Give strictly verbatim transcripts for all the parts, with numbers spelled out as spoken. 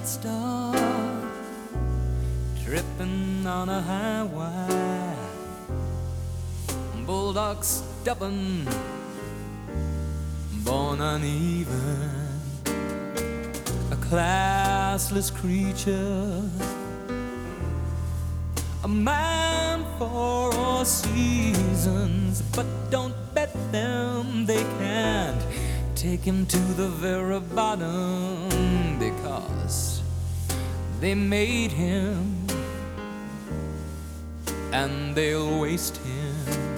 child star, tripping on a highway, bulldog stubborn, born uneven, a classless creature, a man for all seasons. But don't bet them, they can't take him to the very bottom, because they made him and they'll waste him.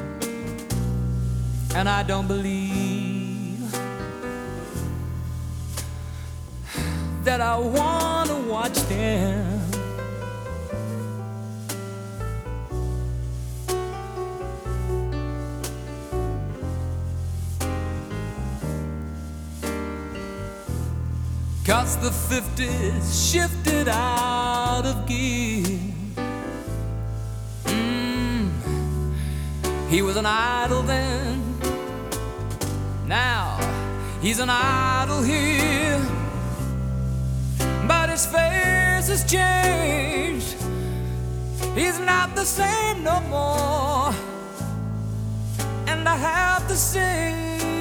And I don't believe that I want to watch them. Cause the fifties shifted out of gear. Mm. He was an idol then, now he's an idol here. But his face has changed, he's not the same no more. And I have to say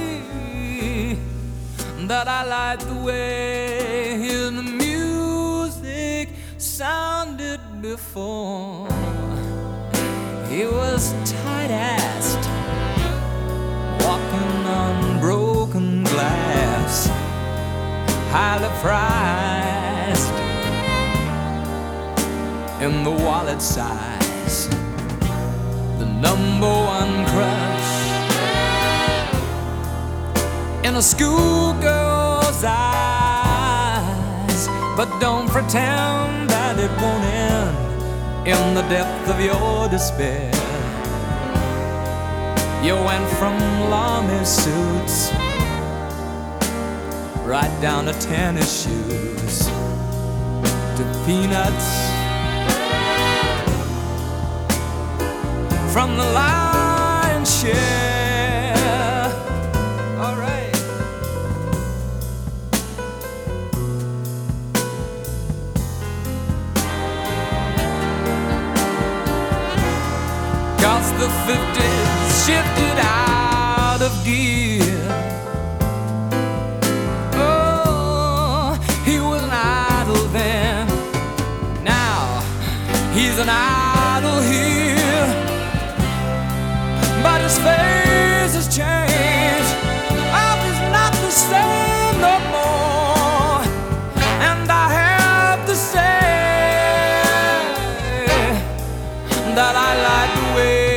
that I like the way his music sounded before. He was tight-assed, walking on broken glass, highly priced in the wallet size, the number one crush in a schoolgirl's eyes. But don't pretend that it won't end in the depth of your despair. You went from army suits right down to tennis shoes, to peanuts from the lion's share. All right. Cause the fifties shifted out of gear. Oh, he was an idol then, now he's an idol here. But his face has changed, oh, he's not the same no more. And I have to say that I like the way